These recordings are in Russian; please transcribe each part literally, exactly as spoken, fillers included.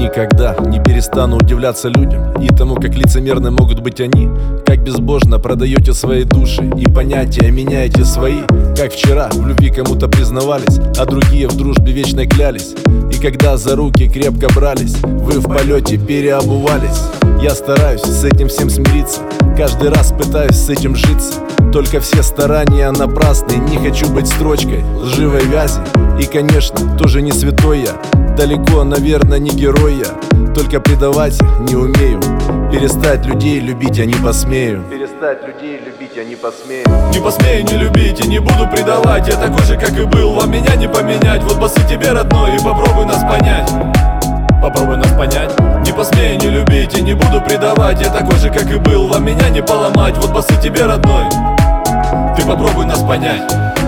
Никогда не перестану удивляться людям и тому, как лицемерны могут быть они. Как безбожно продаете свои души и понятия меняете свои. Как вчера в любви кому-то признавались, а другие в дружбе вечной клялись. И когда за руки крепко брались, вы в полете переобувались. Я стараюсь с этим всем смириться, каждый раз пытаюсь с этим житься. Только все старания напрасны, не хочу быть строчкой лживой вязи. И, конечно, тоже не святой я, далеко, наверное, не герой я. Только предавать не умею, перестать людей любить я не посмею. Перестать людей любить я не посмею. Не посмею не любить и не буду предавать. Я такой же, как и был, вам меня не поменять. Вот басы тебе, родной, и попробуй нас понять. Попробуй нас понять. Не посмею не любить и не буду предавать. Я такой же, как и был, вам меня не поломать. Вот басы тебе, родной, ты попробуй нас понять.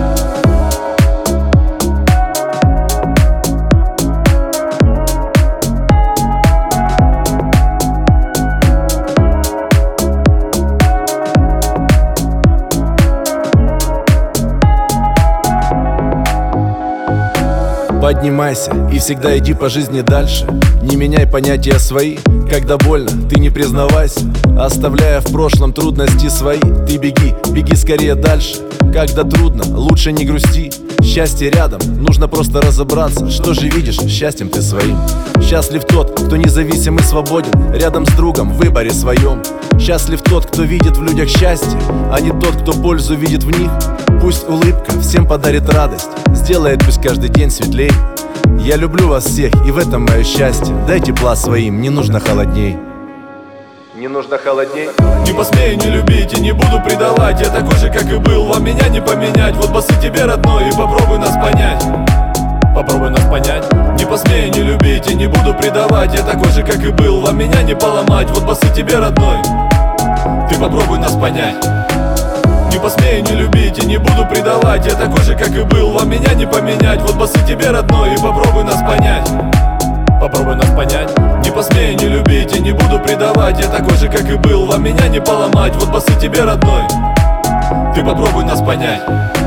Поднимайся и всегда иди по жизни дальше. Не меняй понятия свои. Когда больно, ты не признавайся, оставляя в прошлом трудности свои. Ты беги, беги скорее дальше. Когда трудно, лучше не грусти. Счастье рядом, нужно просто разобраться. Что же видишь, счастьем ты своим. Счастлив тот, кто независим и свободен, рядом с другом в выборе своем. Счастлив тот, кто видит в людях счастье, а не тот, кто пользу видит в них. Пусть улыбка всем подарит радость, сделает пусть каждый день светлей. Я люблю вас всех, и в этом мое счастье. Дай тепла своим, не нужно холодней. Не нужно холодней. Не посмею не любить и не буду предавать. Я такой же, как и был, вам меня не поменять. Вот басы тебе, родной, и попробуй нас понять. Попробуй нас понять. Не посмею не любить и не буду предавать. Я такой же, как и был, вам меня не поломать. Вот басы тебе, родной, ты попробуй нас понять. Не посмею не любить и не буду предавать. Я такой же, как и был, вам меня не поменять. Вот басы тебе, родной, и попробуй нас понять. Попробуй нас понять. Не посмею не любить и не буду предавать. Я такой же, как и был, вам меня не поломать. Вот басы тебе, родной, ты попробуй нас понять.